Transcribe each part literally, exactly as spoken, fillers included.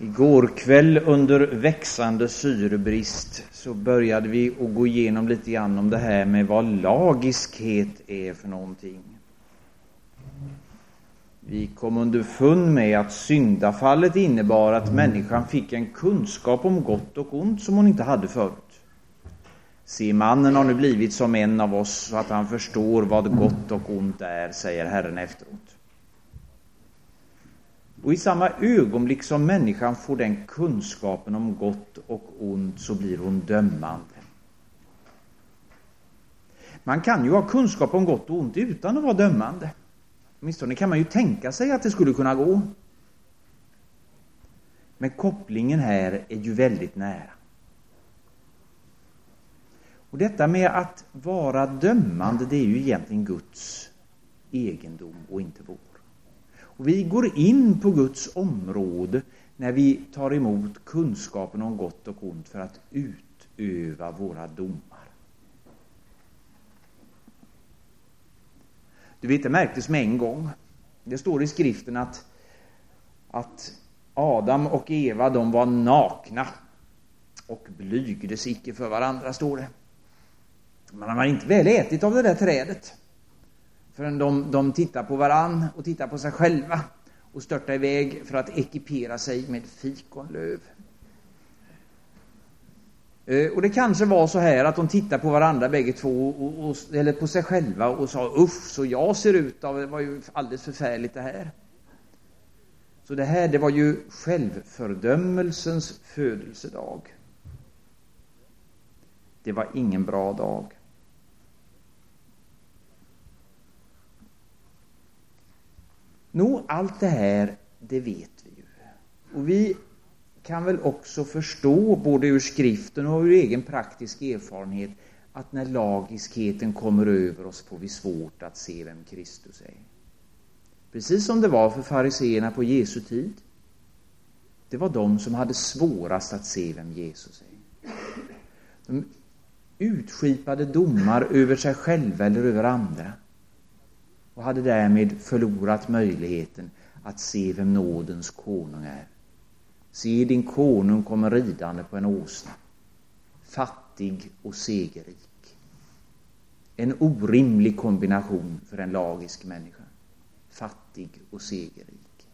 Igår kväll under växande syrebrist så började vi att gå igenom lite grann om det här med vad lagiskhet är för någonting. Vi kom underfund med att syndafallet innebar att människan fick en kunskap om gott och ont som hon inte hade förut. Se, mannen har nu blivit som en av oss så att han förstår vad gott och ont är, säger Herren efteråt. Och i samma ögonblick som människan får den kunskapen om gott och ont så blir hon dömande. Man kan ju ha kunskap om gott och ont utan att vara dömande. Åtminstone kan man ju tänka sig att det skulle kunna gå. Men kopplingen här är ju väldigt nära. Och detta med att vara dömande, det är ju egentligen Guds egendom och inte vår. Och vi går in på Guds område när vi tar emot kunskapen om gott och ont för att utöva våra domar. Du vet, det märktes med en gång. Det står i skriften att, att Adam och Eva, de var nakna och blygdes icke för varandra, står det. Man har inte väl ätit av det där trädet. Förrän de, de tittar på varann och tittar på sig själva och störtar iväg för att ekipera sig med fikonlöv. Eh, och det kanske var så här att de tittar på varandra bägge två och, och, eller på sig själva och sa uff, så jag ser ut av, det var ju alldeles förfärligt det här. Så det här, det var ju självfördömelsens födelsedag. Det var ingen bra dag. Nå, allt det här, det vet vi ju. Och vi kan väl också förstå, både ur skriften och ur egen praktisk erfarenhet, att när lagiskheten kommer över oss får vi svårt att se vem Kristus är. Precis som det var för fariseerna på Jesu tid. Det var de som hade svårast att se vem Jesus är. De utskipade domar över sig själva eller över andra. Och hade därmed förlorat möjligheten att se vem nådens konung är. Se, din konung kommer ridande på en åsna. Fattig och segerrik. En orimlig kombination för en lagisk människa. Fattig och segerrik.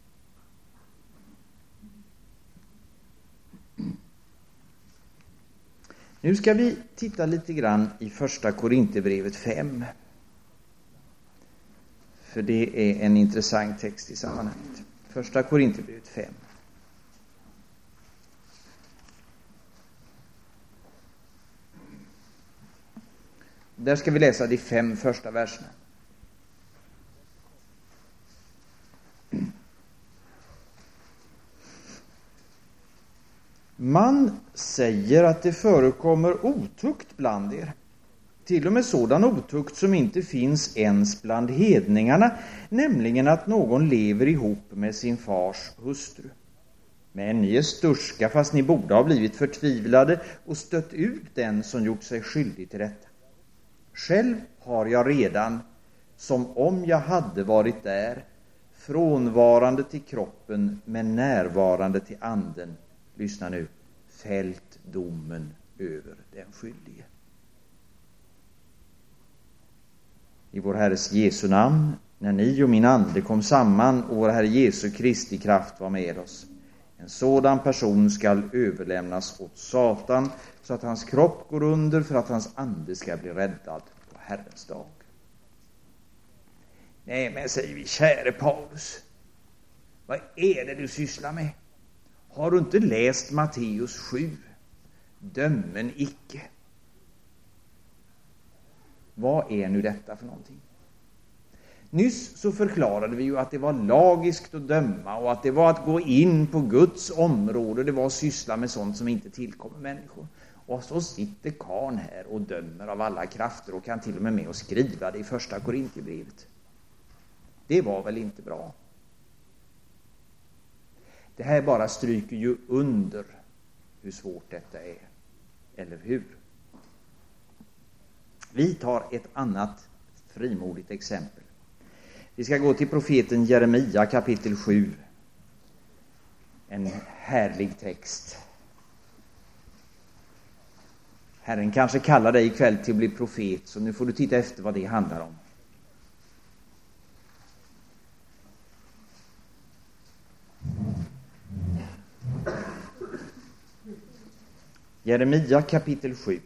Nu ska vi titta lite grann i första Korinthierbrevet fem. För det är en intressant text i sammanhanget. Första Korinthierbrevet fem. Där ska vi läsa de fem första verserna. Man säger att det förekommer otukt bland er. Till och med sådan otukt som inte finns ens bland hedningarna, nämligen att någon lever ihop med sin fars hustru. Men ni är sturska fast ni borde ha blivit förtvivlade och stött ut den som gjort sig skyldig till detta. Själv har jag redan, som om jag hade varit där, frånvarande till kroppen men närvarande till anden, lyssna nu, fällt domen över den skyldige. I vår Herres Jesu namn, när ni och min ande kom samman och vår Herre Jesu Kristi kraft var med oss. En sådan person skall överlämnas åt Satan så att hans kropp går under för att hans ande ska bli räddad på Herrens dag. Nej, men säger vi, käre Paulus, vad är det du sysslar med? Har du inte läst Matteus sju? Dömen icke. Vad är nu detta för någonting? Nyss så förklarade vi ju att det var lagiskt att döma och att det var att gå in på Guds område. Det var att syssla med sånt som inte tillkommer människor. Och så sitter karln här och dömer av alla krafter och kan till och med med och skriva det i första Korinthierbrevet. Det var väl inte bra? Det här bara stryker ju under hur svårt detta är. Eller hur? Vi tar ett annat frimodigt exempel. Vi ska gå till profeten Jeremia kapitel sju. En härlig text. Herren kanske kallar dig ikväll till att bli profet, så nu får du titta efter vad det handlar om. Jeremia kapitel sju.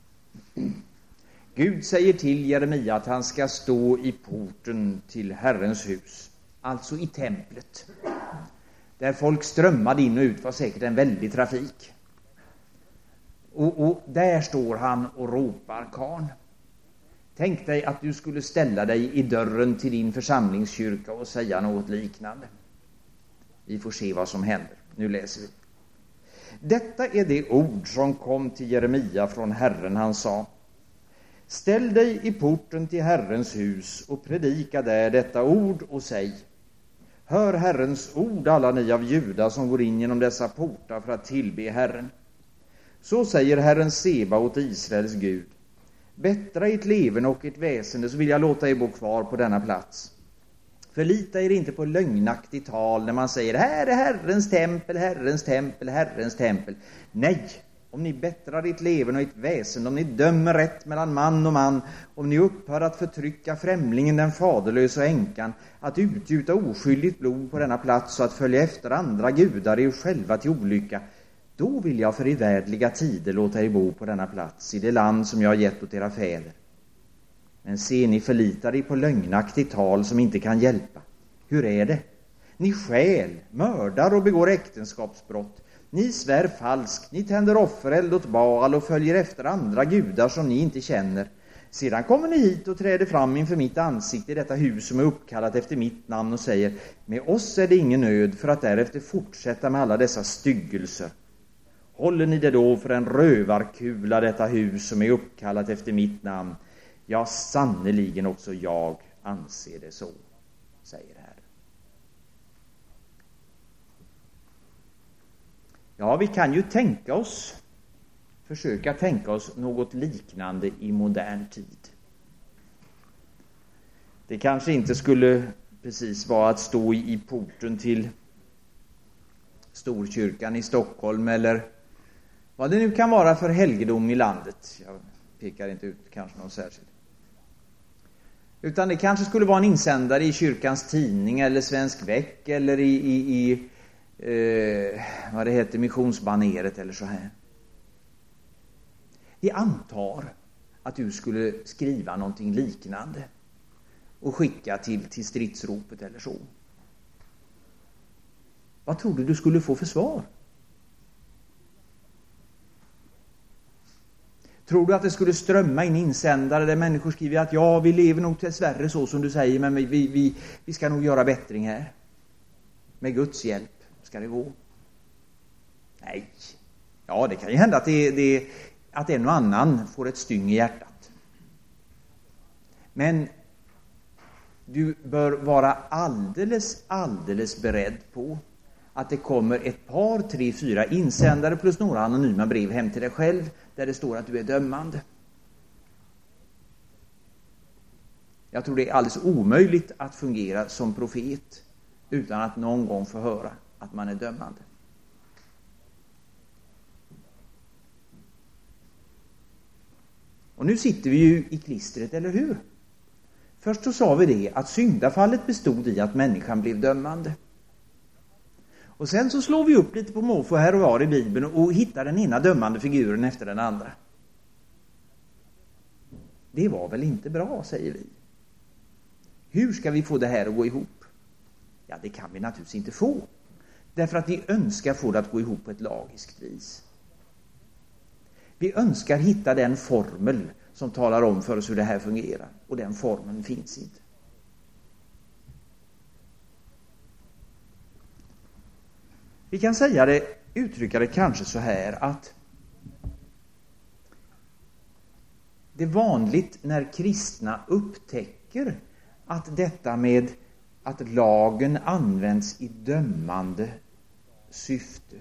Gud säger till Jeremia att han ska stå i porten till Herrens hus, alltså i templet. Där folk strömmade in och ut var säkert en väldig trafik. Och, och där står han och ropar, karn. Tänk dig att du skulle ställa dig i dörren till din församlingskyrka och säga något liknande. Vi får se vad som händer. Nu läser vi. Detta är det ord som kom till Jeremia från Herren. Han sa: ställ dig i porten till Herrens hus och predika där detta ord och säg: hör Herrens ord, alla ni av Juda som går in genom dessa portar för att tillbe Herren. Så säger Herren Sebaot, Israels Gud: bättra ert leven och ert väsende, så vill jag låta er bo kvar på denna plats. Förlita er inte på lögnaktigt tal när man säger: här är Herrens tempel, Herrens tempel, Herrens tempel. Nej, om ni bättrar ert leven och ert väsen, om ni dömer rätt mellan man och man, om ni upphör att förtrycka främlingen, den faderlösa och änkan, att utgjuta oskyldigt blod på denna plats och att följa efter andra gudar er själva till olycka, då vill jag för evärdliga tider låta er bo på denna plats, i det land som jag har gett åt era fäder. Men se, ni förlitar er på lögnaktigt tal som inte kan hjälpa. Hur är det? Ni stjäl, mördar och begår äktenskapsbrott. Ni svär falskt, ni tänder offereld åt Baal och följer efter andra gudar som ni inte känner. Sedan kommer ni hit och träder fram inför mitt ansikte i detta hus som är uppkallat efter mitt namn och säger: med oss är det ingen nöd, för att därefter fortsätta med alla dessa styggelser. Håller ni det då för en rövarkula, detta hus som är uppkallat efter mitt namn? Ja, sannoliken också jag anser det så, säger Herren. Ja, vi kan ju tänka oss, försöka tänka oss något liknande i modern tid. Det kanske inte skulle precis vara att stå i porten till Storkyrkan i Stockholm eller vad det nu kan vara för helgedom i landet. Jag pekar inte ut kanske någon särskild. Utan det kanske skulle vara en insändare i kyrkans tidning eller Svensk Väck eller i, i, i eh, vad det heter, missionsbaneret eller så här. Vi antar att du skulle skriva någonting liknande och skicka till, till stridsropet eller så. Vad tror du du skulle få för svar? Tror du att det skulle strömma in insändare där människor skriver att ja, vi lever nog dessvärre så som du säger, men vi, vi, vi, vi ska nog göra bättring här. Med Guds hjälp ska det gå. Nej. Ja, det kan ju hända att, det, det, att en och annan får ett styng i hjärtat. Men du bör vara alldeles, alldeles beredd på att det kommer ett par, tre, fyra insändare plus några anonyma brev hem till dig själv där det står att du är dömande. Jag tror det är alldeles omöjligt att fungera som profet utan att någon gång få höra att man är dömande. Och nu sitter vi ju i klistret, eller hur? Först så sa vi det att syndafallet bestod i att människan blev dömande. Och sen så slår vi upp lite på måfå här och var i Bibeln och hittar den ena dömande figuren efter den andra. Det var väl inte bra, säger vi. Hur ska vi få det här att gå ihop? Ja, det kan vi naturligtvis inte få. Därför att vi önskar få det att gå ihop på ett lagiskt vis. Vi önskar hitta den formel som talar om för oss hur det här fungerar. Och den formeln finns inte. Vi kan säga det, uttrycka det kanske så här att det är vanligt när kristna upptäcker att detta med att lagen används i dömande syfte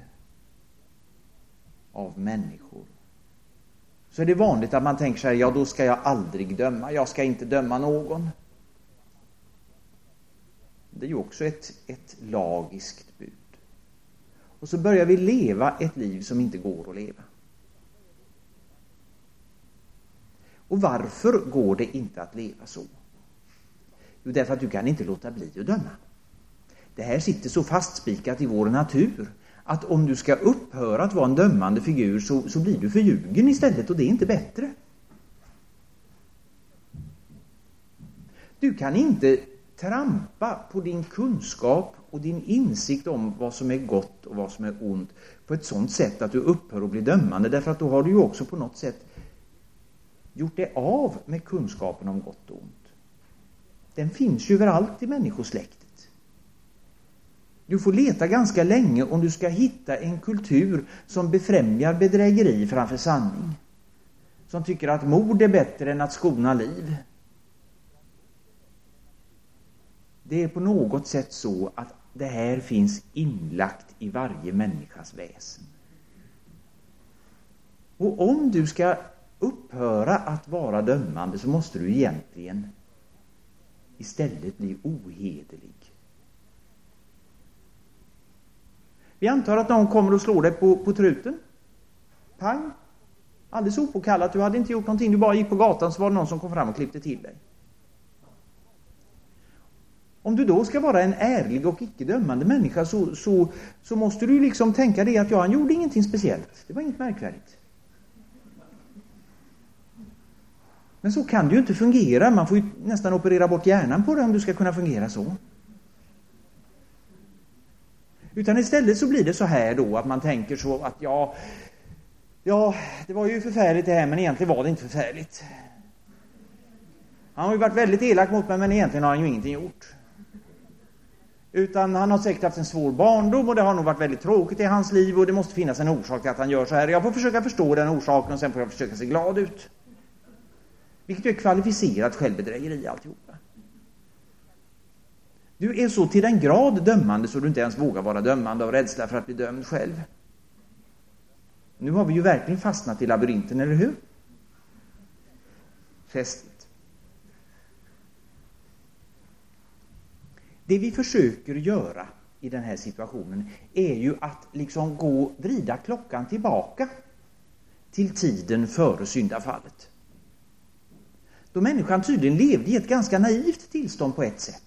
av människor, så är det vanligt att man tänker så här: ja, då ska jag aldrig döma, jag ska inte döma någon. Det är ju också ett, ett lagiskt bud. Och så börjar vi leva ett liv som inte går att leva. Och varför går det inte att leva så? Jo, därför att du kan inte låta bli att döma. Det här sitter så fastspikat i vår natur att om du ska upphöra att vara en dömande figur så, så blir du förljugen istället, och det är inte bättre. Du kan inte trampa på din kunskap och din insikt om vad som är gott och vad som är ont på ett sådant sätt att du upphör att bli dömande, därför att då har du ju också på något sätt gjort det av med kunskapen om gott och ont. Den finns ju överallt i människosläktet. Du får leta ganska länge om du ska hitta en kultur som befrämjar bedrägeri framför sanning. Som tycker att mord är bättre än att skona liv. Det är på något sätt så att det här finns inlagt i varje människas väsen. Och om du ska upphöra att vara dömande så måste du egentligen istället bli ohederlig. Vi antar att någon kommer och slår dig på, på truten. Pang. Alldeles opåkallat. Du hade inte gjort någonting. Du bara gick på gatan, så var det någon som kom fram och klippte till dig. Om du då ska vara en ärlig och icke-dömande människa så, så, så måste du liksom tänka det att ja, han gjorde ingenting speciellt. Det var inget märkvärdigt. Men så kan det ju inte fungera. Man får ju nästan operera bort hjärnan på det om du ska kunna fungera så. Utan istället så blir det så här då att man tänker så att ja, ja, det var ju förfärligt det här, men egentligen var det inte förfärligt. Han har ju varit väldigt elak mot mig, men egentligen har han ju ingenting gjort. Utan han har säkert haft en svår barndom och det har nog varit väldigt tråkigt i hans liv och det måste finnas en orsak till att han gör så här. Jag får försöka förstå den orsaken och sen får jag försöka se glad ut. Vilket är kvalificerat självbedrägeri alltihopa. Du är så till den grad dömande så du inte ens vågar vara dömande av rädsla för att bli dömd själv. Nu har vi ju verkligen fastnat i labyrinten, eller hur? Fästligt. Det vi försöker göra i den här situationen är ju att liksom gå vrida klockan tillbaka till tiden före syndafallet. Då människan tydligen levde i ett ganska naivt tillstånd på ett sätt.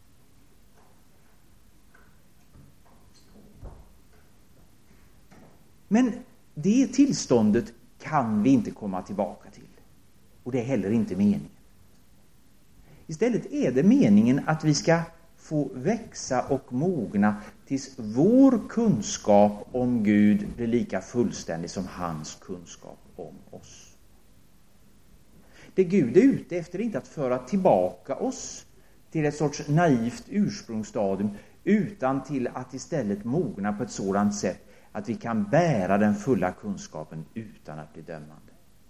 Men det tillståndet kan vi inte komma tillbaka till. Och det är heller inte meningen. Istället är det meningen att vi ska få växa och mogna tills vår kunskap om Gud blir lika fullständig som hans kunskap om oss. Det Gud är ute efter är inte att föra tillbaka oss till ett sorts naivt ursprungsstadium, utan till att istället mogna på ett sådant sätt att vi kan bära den fulla kunskapen utan att bli dömande.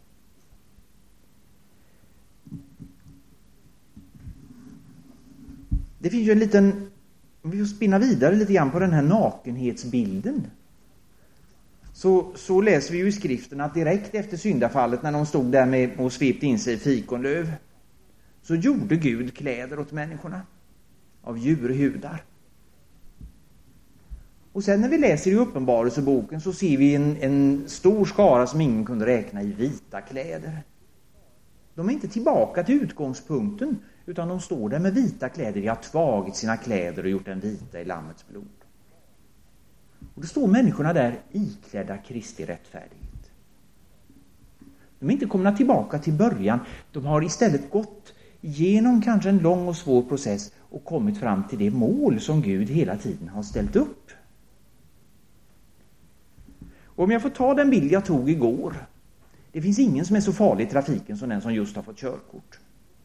Det finns ju en liten, om vi får spinna vidare lite grann på den här nakenhetsbilden. Så, så läser vi ju i skriften att direkt efter syndafallet, när de stod där med och svepte in sig i fikonlöv, så gjorde Gud kläder åt människorna av djurhudar. Och sen när vi läser i Uppenbarelseboken så ser vi en, en stor skara som ingen kunde räkna i vita kläder. De är inte tillbaka till utgångspunkten, utan de står där med vita kläder. De har tvagit sina kläder och gjort den vita i Lammets blod. Och då står människorna där iklädda Kristi rättfärdighet. De är inte komna tillbaka till början. De har istället gått igenom kanske en lång och svår process och kommit fram till det mål som Gud hela tiden har ställt upp. Och om jag får ta den bild jag tog igår. Det finns ingen som är så farlig i trafiken som den som just har fått körkort.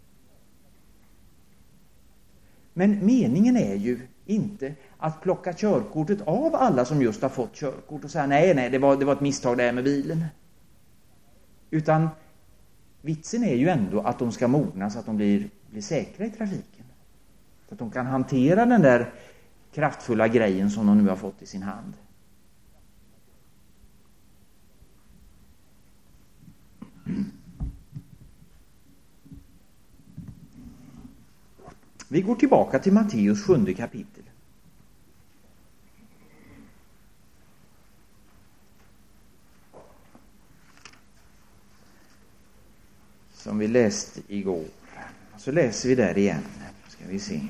Men meningen är ju inte att plocka körkortet av alla som just har fått körkort och säga nej, nej, det var, det var ett misstag där med bilen. Utan vitsen är ju ändå att de ska mogna så att de blir, blir säkra i trafiken. Så att de kan hantera den där kraftfulla grejen som de nu har fått i sin hand. Vi går tillbaka till Matteus sjunde kapitel. läste igår. Så läser vi där igen. Ska vi se.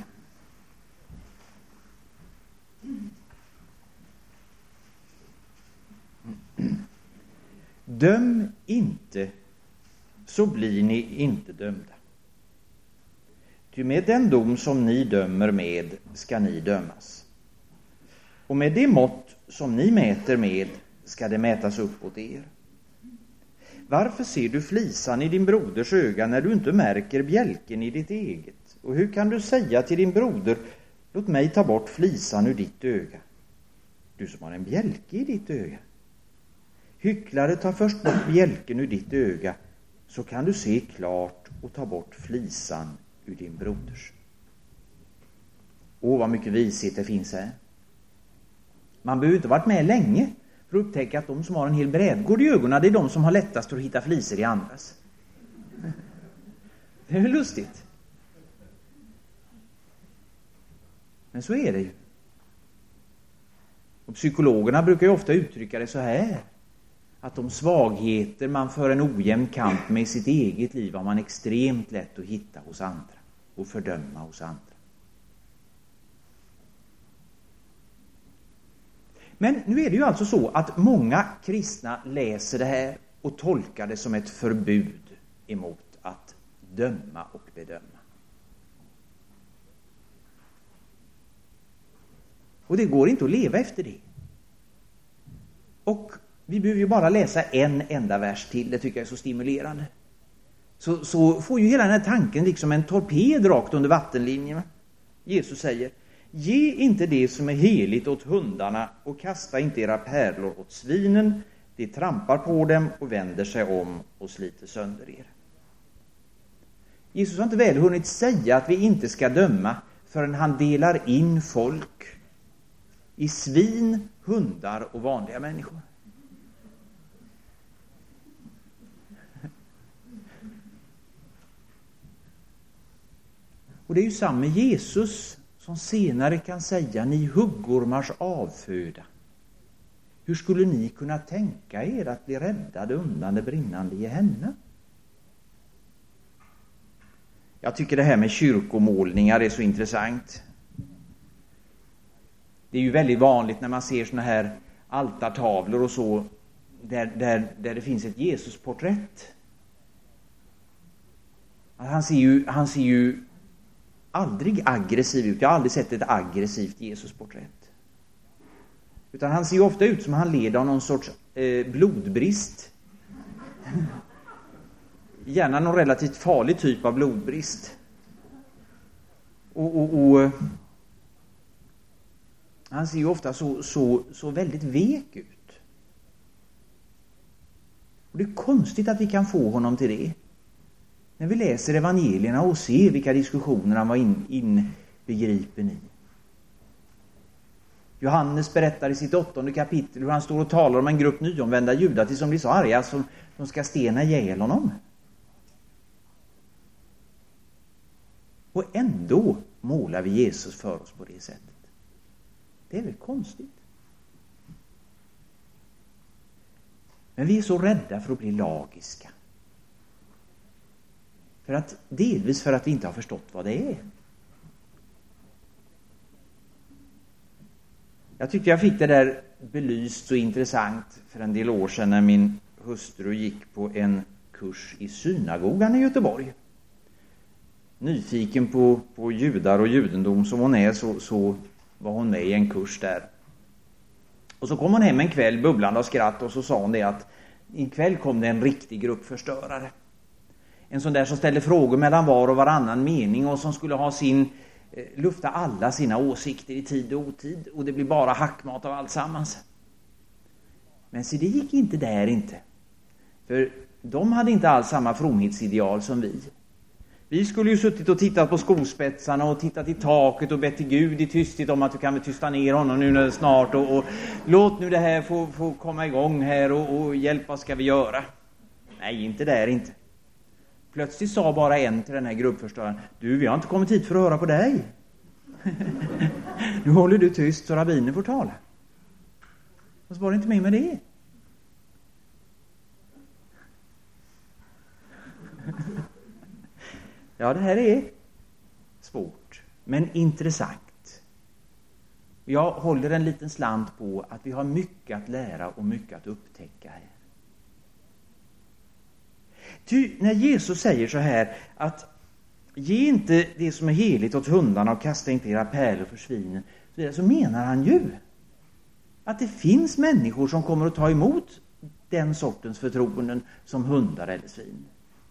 Döm inte, så blir ni inte dömda. Ty med den dom som ni dömer med ska ni dömas. Och med det mått som ni mäter med ska det mätas upp åt er. Varför ser du flisan i din broders öga när du inte märker bjälken i ditt eget? Och hur kan du säga till din broder, låt mig ta bort flisan ur ditt öga? Du som har en bjälke i ditt öga. Hycklare, ta först bort bjälken ur ditt öga, så kan du se klart och ta bort flisan ur din broders. Åh, vad mycket vishet det finns här. Man behöver inte ha varit med länge för att upptäcka att de som har en hel brädgård i ögonen, det är de som har lättast att hitta flisor i andras. Det är väl lustigt. Men så är det ju. Och psykologerna brukar ju ofta uttrycka det så här, att de svagheter man för en ojämn kamp med i sitt eget liv har man extremt lätt att hitta hos andra och fördöma hos andra. Men nu är det ju alltså så att många kristna läser det här och tolkar det som ett förbud emot att döma och bedöma. Och det går inte att leva efter det. Och vi behöver ju bara läsa en enda vers till, det tycker jag är så stimulerande. Så, så får ju hela den här tanken liksom en torped rakt under vattenlinjen. Jesus säger, ge inte det som är heligt åt hundarna och kasta inte era pärlor åt svinen. De trampar på dem och vänder sig om och sliter sönder er. Jesus har inte väl hunnit säga att vi inte ska döma förrän han delar in folk i svin, hundar och vanliga människor. Och det är ju samma Jesus som senare kan säga, ni huggormars avföda. Hur skulle ni kunna tänka er att bli räddade undan det brinnande Gehenna? Jag tycker det här med kyrkomålningar är så intressant. Det är ju väldigt vanligt när man ser såna här altartavlor och så, där, där, där det finns ett Jesusporträtt. Han ser ju, han ser ju aldrig aggressiv ut. Jag har aldrig sett ett aggressivt Jesusporträtt. Utan han ser ju ofta ut som han leder av någon sorts eh, blodbrist. Gärna någon relativt farlig typ av blodbrist. Och, och, och han ser ju ofta så, så, så väldigt vek ut. Och det är konstigt att vi kan få honom till det. När vi läser evangelierna och ser vilka diskussioner han var in, inbegripen i. Johannes berättar i sitt åttonde kapitel hur han står och talar om en grupp nyomvända judar till som blir så arga som de ska stena ihjäl honom. Och ändå målar vi Jesus för oss på det sättet. Det är väl konstigt. Men vi är så rädda för att bli lagiska. För att, delvis för att vi inte har förstått vad det är. Jag tyckte jag fick det där belyst så intressant för en del år sedan när min hustru gick på en kurs i synagogan i Göteborg. Nyfiken på, på judar och judendom som hon är, så, så var hon med i en kurs där. Och så kom hon hem en kväll bubblande av skratt och så sa hon det att en kväll kom det en riktig grupp förstörare. En sån där som ställer frågor mellan var och varannan mening och som skulle ha sin, eh, lufta alla sina åsikter i tid och otid. Och det blir bara hackmat av allt sammans. Men så det gick inte där inte. För de hade inte alls samma fromhetsideal som vi. Vi skulle ju suttit och tittat på skospetsarna och tittat i taket och bett till Gud i tysthet om att du kan väl tysta ner honom nu när det är snart. Och, och låt nu det här få, få komma igång här och, och hjälpa ska vi göra. Nej, inte där inte. Plötsligt sa bara en till den här gruppförstöraren, du, vi har inte kommit hit för att höra på dig. Nu håller du tyst så rabbinen får tala. Och så var det inte med med det. Ja, det här är svårt, men intressant. Jag håller en liten slant på att vi har mycket att lära och mycket att upptäcka här. Ty när Jesus säger så här att ge inte det som är heligt åt hundarna och kasta inte era pärlor för svinen, så menar han ju att det finns människor som kommer att ta emot den sortens förtroenden som hundar eller svin.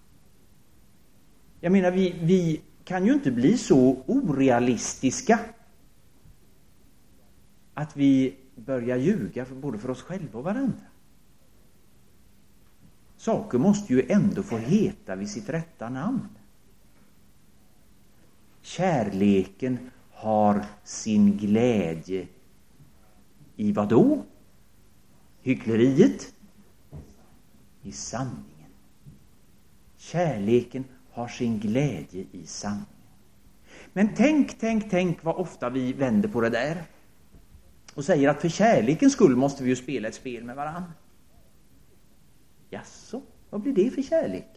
Jag menar, vi, vi kan ju inte bli så orealistiska att vi börjar ljuga för både för oss själva och varandra. Saker måste ju ändå få heta vid sitt rätta namn. Kärleken har sin glädje i vad då? Hyckleriet? I sanningen. Kärleken har sin glädje i sanningen. Men tänk, tänk, tänk vad ofta vi vänder på det där och säger att för kärlekens skull måste vi ju spela ett spel med varann. Jaså, vad blir det för kärlek?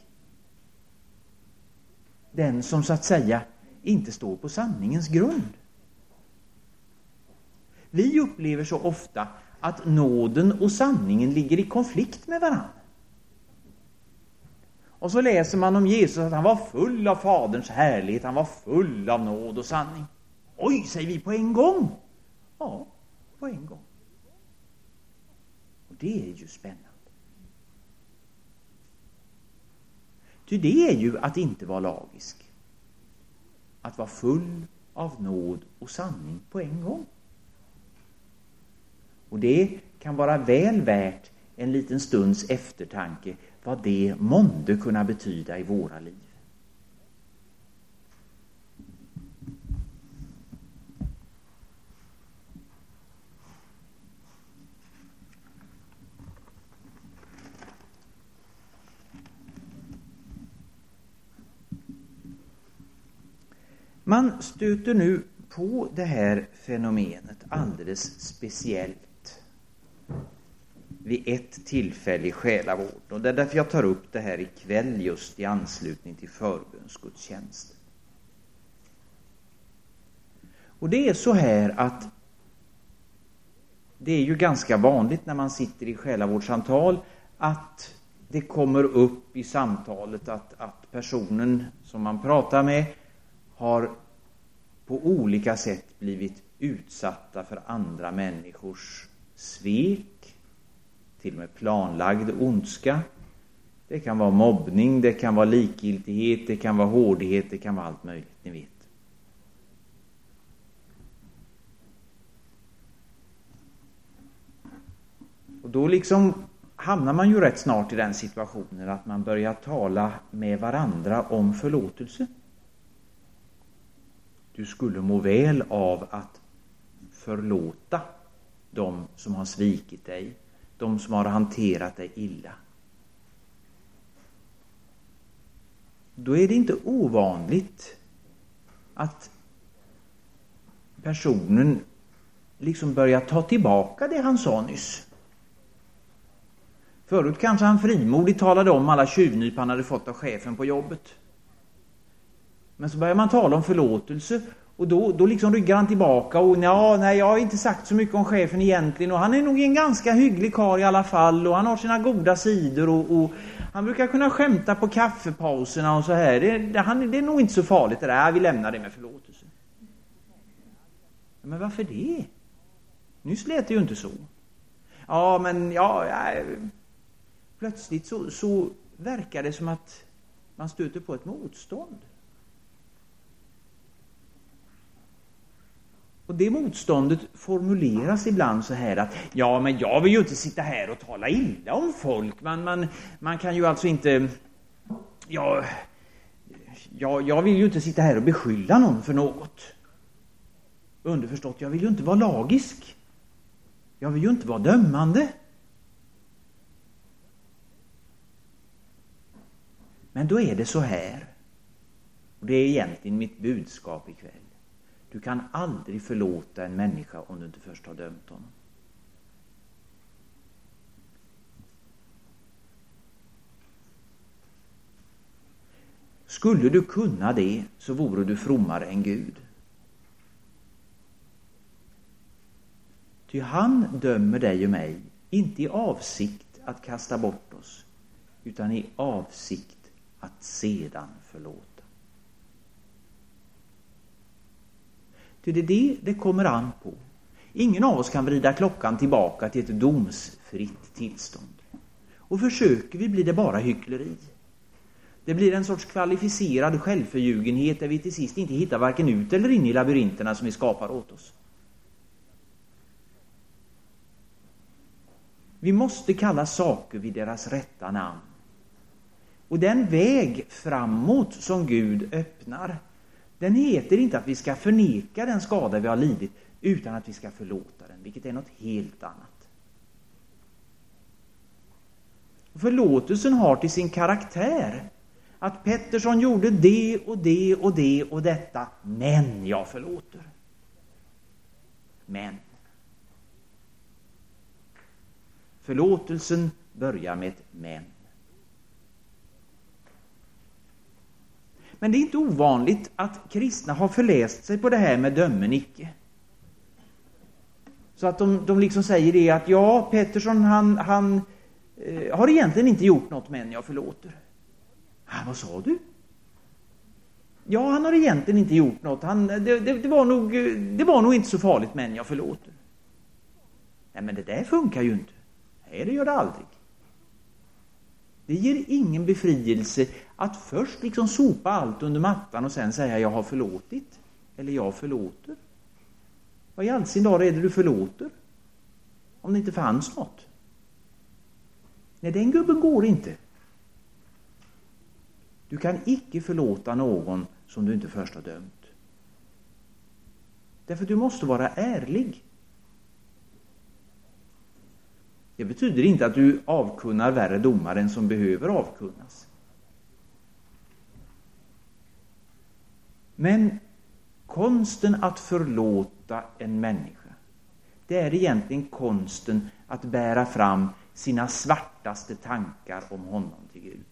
Den som så att säga inte står på sanningens grund. Vi upplever så ofta att nåden och sanningen ligger i konflikt med varann. Och så läser man om Jesus att han var full av Faderns härlighet, han var full av nåd och sanning. Oj, säger vi på en gång. Ja, på en gång. Och det är ju spännande. Ty det är ju att inte vara lagisk. Att vara full av nåd och sanning på en gång. Och det kan vara väl värt en liten stunds eftertanke vad det månde kunna betyda i våra liv. Man stöter nu på det här fenomenet alldeles speciellt vid ett tillfälle i själavården. Och det är därför jag tar upp det här ikväll just i anslutning till förbönsgudstjänsten. Och det är så här att det är ju ganska vanligt när man sitter i själavårdssamtal att det kommer upp i samtalet att, att personen som man pratar med har på olika sätt blivit utsatta för andra människors svek, till och med planlagd ondska. Det kan vara mobbning, det kan vara likgiltighet, det kan vara hårdhet, det kan vara allt möjligt, ni vet. Och då liksom hamnar man ju rätt snart i den situationen att man börjar tala med varandra om förlåtelse. Du skulle må väl av att förlåta de som har svikit dig, de som har hanterat dig illa. Då är det inte ovanligt att personen liksom börjar ta tillbaka det han sa nyss. Förut kanske han frimodigt talade om alla tjuvnyp han hade fått av chefen på jobbet. Men så börjar man tala om förlåtelse och då, då liksom ryggar han tillbaka och ja, nej, jag har inte sagt så mycket om chefen egentligen och han är nog en ganska hygglig karl i alla fall och han har sina goda sidor och, och han brukar kunna skämta på kaffepauserna och så här. Det, det, han, det är nog inte så farligt det där, vi lämnar det med förlåtelse. Men varför det? Nyss lät det ju inte så. Ja, men ja, ja plötsligt så, så verkar det som att man stöter på ett motstånd. Och det motståndet formuleras ibland så här att ja, men jag vill ju inte sitta här och tala illa om folk. Man, man, man kan ju alltså inte... Ja, ja, jag vill ju inte sitta här och beskylla någon för något. Underförstått, jag vill ju inte vara lagisk. Jag vill ju inte vara dömande. Men då är det så här. Och det är egentligen mitt budskap ikväll. Du kan aldrig förlåta en människa om du inte först har dömt honom. Skulle du kunna det, så vore du frommare än Gud. Ty han dömer dig och mig, inte i avsikt att kasta bort oss, utan i avsikt att sedan förlåta. Ty det är det det kommer an på. Ingen av oss kan vrida klockan tillbaka till ett domsfritt tillstånd. Och försöker vi blir det bara hyckleri. Det blir en sorts kvalificerad självförljugenhet där vi till sist inte hittar varken ut eller in i labyrinterna som vi skapar åt oss. Vi måste kalla saker vid deras rätta namn. Och den väg framåt som Gud öppnar, den heter inte att vi ska förneka den skada vi har lidit, utan att vi ska förlåta den, vilket är något helt annat. Förlåtelsen har till sin karaktär att Pettersson gjorde det och det och det och detta, men jag förlåter. Men. Förlåtelsen börjar med ett men. Men det är inte ovanligt att kristna har förläst sig på det här med dömen icke. Så att de, de liksom säger det att ja, Pettersson han, han eh, har egentligen inte gjort något, men jag förlåter. Ah, vad sa du? Ja, han har egentligen inte gjort något. Han, det, det, det, var nog, det var nog inte så farligt, men jag förlåter. Nej, men det där funkar ju inte. Nej, det gör det aldrig. Det ger ingen befrielse att först liksom sopa allt under mattan och sen säga jag har förlåtit. Eller jag förlåter. Vad i all sin dag är det du förlåter? Om det inte fanns något. Nej, den gubben går inte. Du kan icke förlåta någon som du inte först har dömt. Därför du måste vara ärlig. Det betyder inte att du avkunnar värre domar än som behöver avkunnas. Men konsten att förlåta en människa, det är egentligen konsten att bära fram sina svartaste tankar om honom till Gud.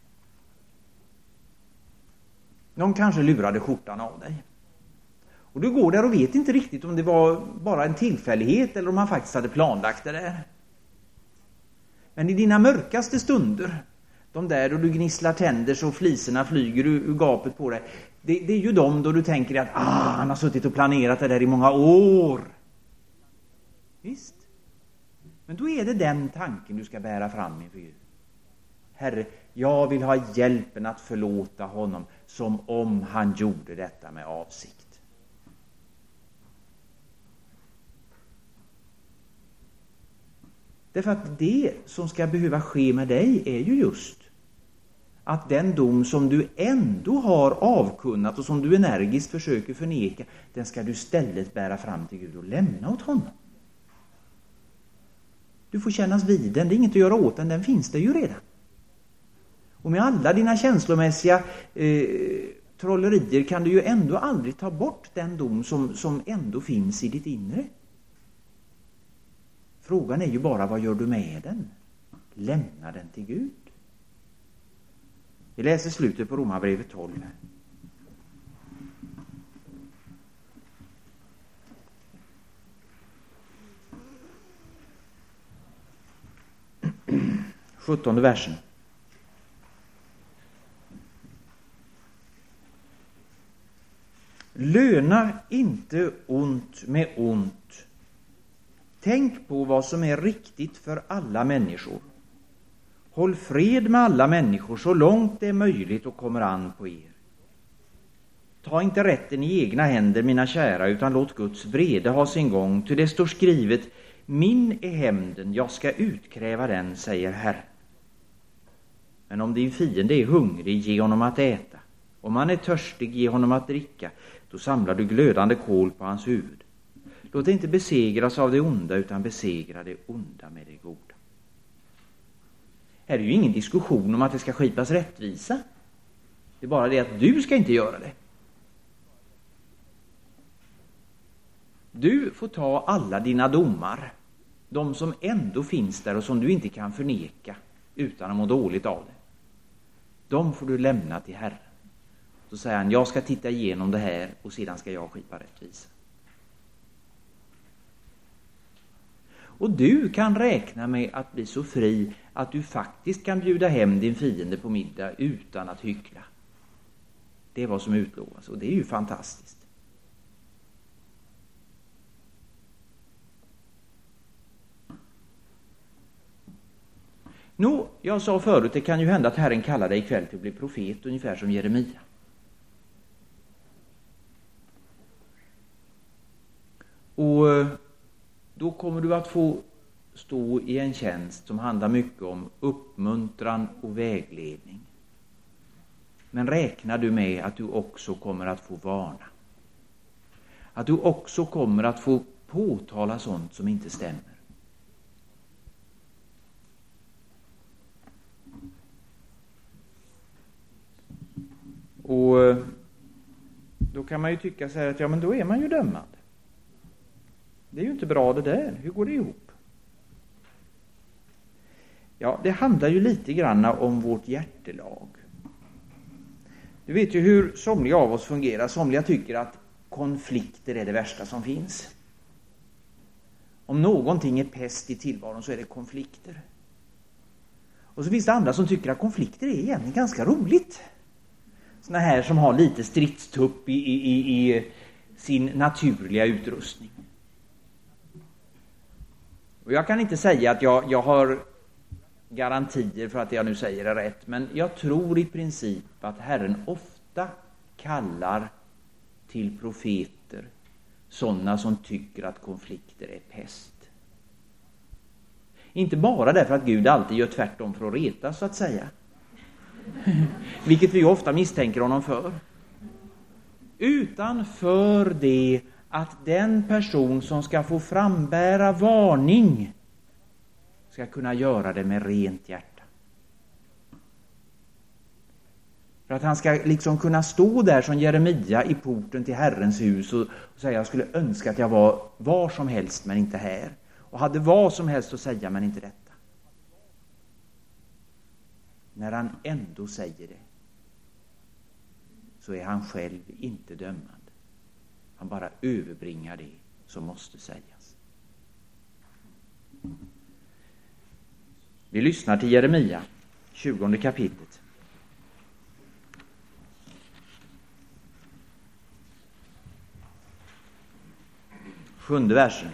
Någon kanske lurade skjortan av dig. Och du går där och vet inte riktigt om det var bara en tillfällighet eller om han faktiskt hade planlagt det där. Men i dina mörkaste stunder, de där då du gnisslar tänder så fliserna flyger ur, ur gapet på dig, det, det är ju de då du tänker att ah, han har suttit och planerat det där i många år. Visst. Men då är det den tanken du ska bära fram inför Gud. Herre, jag vill ha hjälpen att förlåta honom som om han gjorde detta med avsikt. Därför att det som ska behöva ske med dig är ju just att den dom som du ändå har avkunnat och som du energiskt försöker förneka, den ska du istället bära fram till Gud och lämna åt honom. Du får kännas vid den, det är inget att göra åt den, den finns det ju redan. Och med alla dina känslomässiga eh, trollerier kan du ju ändå aldrig ta bort den dom som, som ändå finns i ditt inre. Frågan är ju bara, vad gör du med den? Lämna den till Gud. Vi läser slutet på Romarbrevet tolv. sjuttonde versen. Löna inte ont med ont. Tänk på vad som är riktigt för alla människor. Håll fred med alla människor så långt det är möjligt och kommer an på er. Ta inte rätten i egna händer, mina kära, utan låt Guds vrede ha sin gång. Till det står skrivet, min är hämnden, jag ska utkräva den, säger Herren. Men om din fiende är hungrig, ge honom att äta. Om han är törstig, ge honom att dricka. Då samlar du glödande kol på hans huvud. Låt dig inte besegras av det onda, utan besegra det onda med det goda. Här är ju ingen diskussion om att det ska skipas rättvisa. Det är bara det att du ska inte göra det. Du får ta alla dina domar, de som ändå finns där och som du inte kan förneka utan att må dåligt av det. De får du lämna till Herren. Så säger han, jag ska titta igenom det här och sedan ska jag skipa rättvisa. Och du kan räkna med att bli så fri att du faktiskt kan bjuda hem din fiende på middag utan att hyckla. Det är vad som utlovas och det är ju fantastiskt. Nå, jag sa förut, det kan ju hända att Herren kallar dig ikväll till att bli profet, ungefär som Jeremia. Och då kommer du att få stå i en tjänst som handlar mycket om uppmuntran och vägledning. Men räknar du med att du också kommer att få varna. Att du också kommer att få påtala sånt som inte stämmer. Och då kan man ju tycka så här att ja, men då är man ju dömad. Det är ju inte bra det där. Hur går det ihop? Ja, det handlar ju lite grann om vårt hjärtelag. Du vet ju hur somliga av oss fungerar. Somliga tycker att konflikter är det värsta som finns. Om någonting är pest i tillvaron så är det konflikter. Och så finns det andra som tycker att konflikter är egentligen ganska roligt. Såna här som har lite stridstupp i, i, i, i sin naturliga utrustning. Och jag kan inte säga att jag, jag har garantier för att det jag nu säger är rätt. Men jag tror i princip att Herren ofta kallar till profeter sådana som tycker att konflikter är pest. Inte bara därför att Gud alltid gör tvärtom för att reta, så att säga. Vilket vi ofta misstänker honom för. Utan för det att den person som ska få frambära varning ska kunna göra det med rent hjärta. För att han ska liksom kunna stå där som Jeremia i porten till Herrens hus och, och säga, jag skulle önska att jag var var som helst men inte här. Och hade vad som helst att säga men inte detta. När han ändå säger det så är han själv inte dömande. Han bara överbringar det som måste sägas. Vi lyssnar till Jeremia, tjugonde kapitlet. Sjunde versen.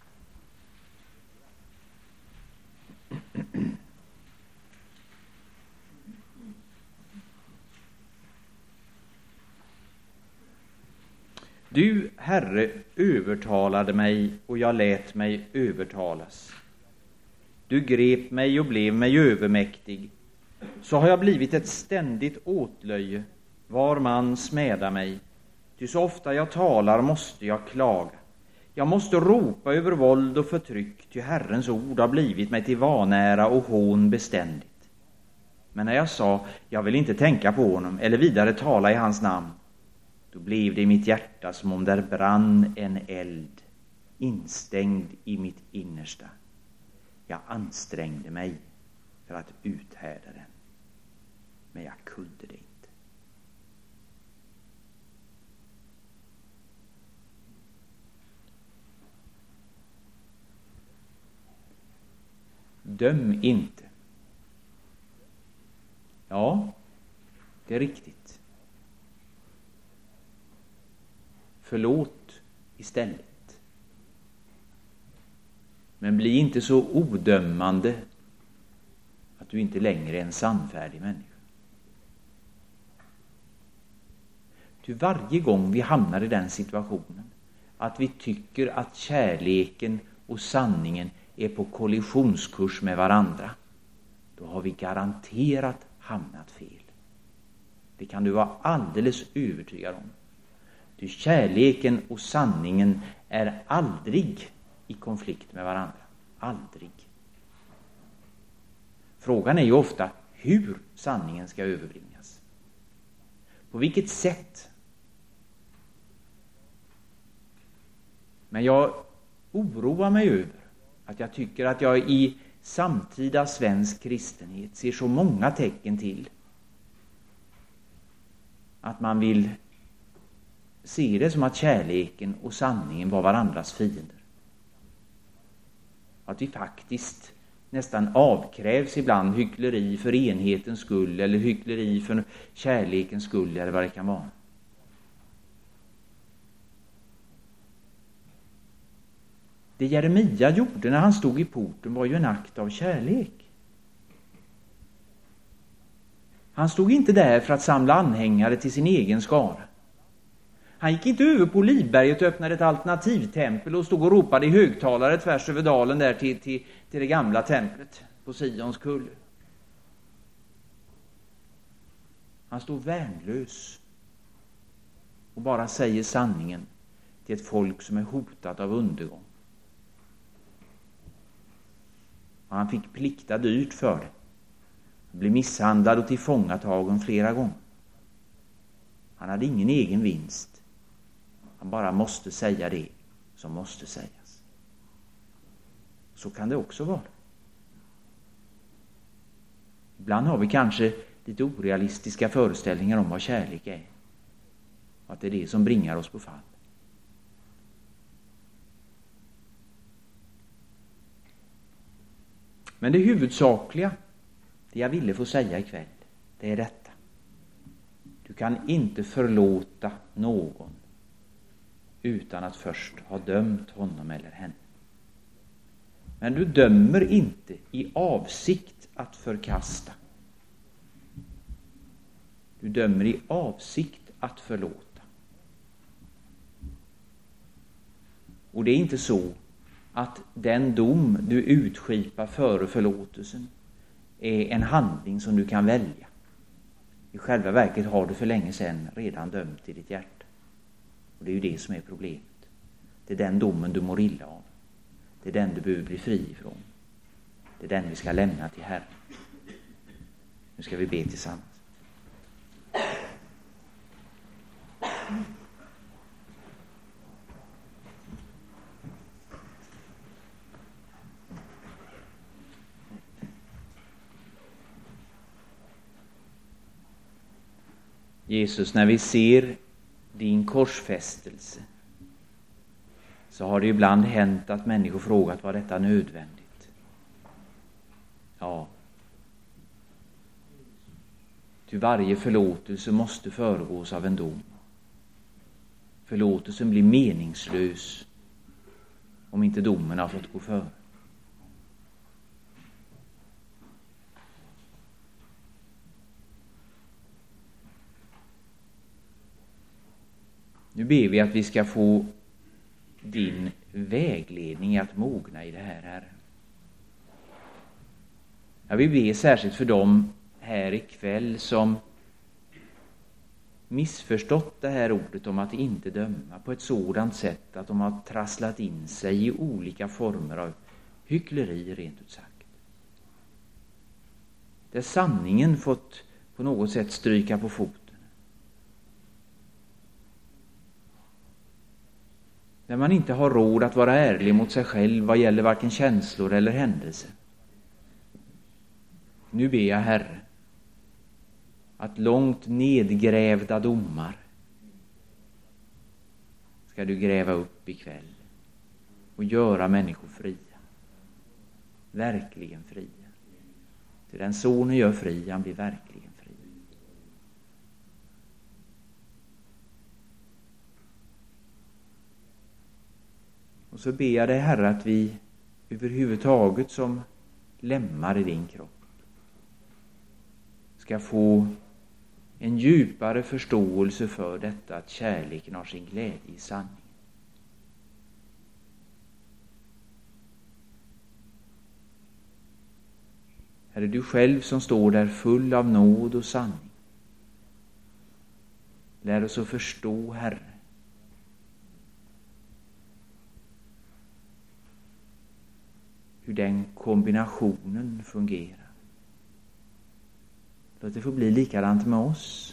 Du, Herre, övertalade mig och jag lät mig övertalas. Du grep mig och blev mig övermäktig. Så har jag blivit ett ständigt åtlöje. Var man smädar mig. Ty så ofta jag talar måste jag klaga. Jag måste ropa över våld och förtryck, ty Herrens ord har blivit mig till vanära och hån beständigt. Men när jag sa, jag vill inte tänka på honom eller vidare tala i hans namn, då blev det i mitt hjärta som om där brann en eld, instängd i mitt innersta. Jag ansträngde mig för att uthärda den, men jag kunde det inte. Döm inte. Ja, det är riktigt. Förlåt istället. Men bli inte så odömande att du inte längre är en sannfärdig människa. Ty varje gång vi hamnar i den situationen att vi tycker att kärleken och sanningen är på kollisionskurs med varandra, då har vi garanterat hamnat fel. Det kan du vara alldeles övertygad om. Ty kärleken och sanningen är aldrig i konflikt med varandra. Aldrig. Frågan är ju ofta hur sanningen ska överbringas. På vilket sätt? Men jag oroar mig över att jag tycker att jag i samtida svensk kristenhet ser så många tecken till att man vill se det som att kärleken och sanningen var varandras fiender. Att vi faktiskt nästan avkrävs ibland hyckleri för enhetens skull eller hyckleri för kärlekens skull eller vad det kan vara. Det Jeremia gjorde när han stod i porten var ju en akt av kärlek. Han stod inte där för att samla anhängare till sin egen skara. Han gick inte över på Livberget och öppnade ett alternativtempel och stod och ropade i högtalare tvärs över dalen där till, till, till det gamla templet på Sions kulle. Han stod värnlös och bara säger sanningen till ett folk som är hotat av undergång. Och han fick plikta dyrt för det. Han blev misshandlad och tillfångatagen flera gånger. Han hade ingen egen vinst. Han bara måste säga det som måste sägas. Så kan det också vara. Ibland har vi kanske lite orealistiska föreställningar om vad kärlek är. Och att det är det som bringar oss på fall. Men det huvudsakliga, det jag ville få säga ikväll, det är detta. Du kan inte förlåta någon utan att först ha dömt honom eller henne. Men du dömer inte i avsikt att förkasta. Du dömer i avsikt att förlåta. Och det är inte så att den dom du utskipar före förlåtelsen är en handling som du kan välja. I själva verket har du för länge sedan redan dömt i ditt hjärta. Och det är ju det som är problemet. Det är den domen du mår illa av. Det är den du behöver bli fri ifrån. Det är den vi ska lämna till Herren. Nu ska vi be tillsammans. Jesus, när vi ser din korsfästelse så har det ibland hänt att människor frågat, var detta nödvändigt? Ja. Ty varje förlåtelse måste föregås av en dom. Förlåtelsen blir meningslös om inte domen har fått gå före. Nu ber vi att vi ska få din vägledning att mogna i det här, Herre. Jag vill be särskilt för dem här ikväll som missförstått det här ordet om att inte döma på ett sådant sätt att de har trasslat in sig i olika former av hyckleri, rent ut sagt. Där sanningen fått på något sätt stryka på foten. Där man inte har råd att vara ärlig mot sig själv vad gäller varken känslor eller händelser. Nu ber jag, Herre, att långt nedgrävda domar ska du gräva upp ikväll och göra människor fria. Verkligen fria. Till den sonen gör fri, han blir verkligen fri. Och så ber jag dig, Herre, att vi överhuvudtaget som lemmar i din kropp ska få en djupare förståelse för detta att kärleken har sin glädje i sanning. Herre, du själv som står där full av nåd och sanning. Lär oss att förstå, Herre, hur den kombinationen fungerar. Låt det få bli likadant med oss.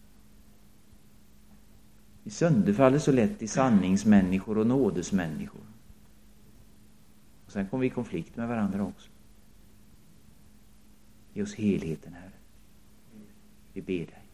Vi sönderfaller så lätt i sanningsmänniskor och nådesmänniskor. Och sen kommer vi i konflikt med varandra också. Ge oss helheten, Herre. Vi ber dig.